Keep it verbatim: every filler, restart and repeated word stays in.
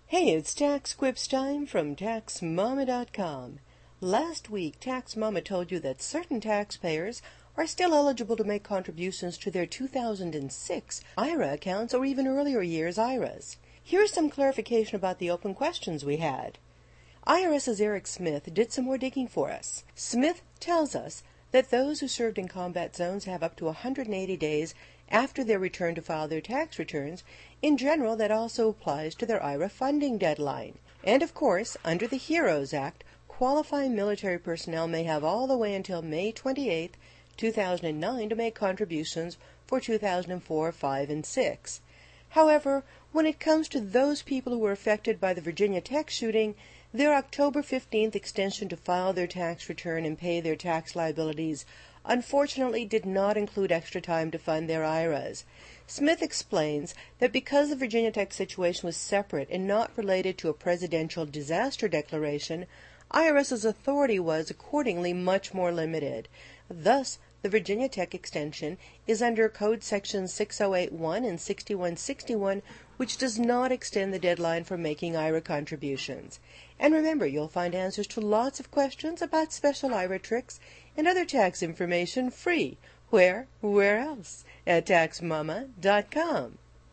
Hey, it's Tax Quips time from Tax Mama dot com. Last week, Tax Mama told you that certain taxpayers are still eligible to make contributions to their two thousand six I R A accounts or even earlier years' I R As. Here's some clarification about the open questions we had. IRS's Eric Smith did some more digging for us. Smith tells us that those who served in combat zones have up to one hundred eighty days after their return to file their tax returns. In general, that also applies to their I R A funding deadline. And of course, under the HEROES Act, qualifying military personnel may have all the way until May twenty-eighth, two thousand nine to make contributions for two thousand four, five, and six. However, when it comes to those people who were affected by the Virginia Tech shooting, their October fifteenth extension to file their tax return and pay their tax liabilities unfortunately did not include extra time to fund their I R As. Smith explains that because the Virginia Tech situation was separate and not related to a presidential disaster declaration, IRS's authority was accordingly much more limited. Thus, the Virginia Tech extension is under Code Sections six oh eight one and sixty-one sixty-one, which does not extend the deadline for making I R A contributions. And remember, you'll find answers to lots of questions about special I R A tricks and other tax information free. Where? Where else? At Tax Mama dot com.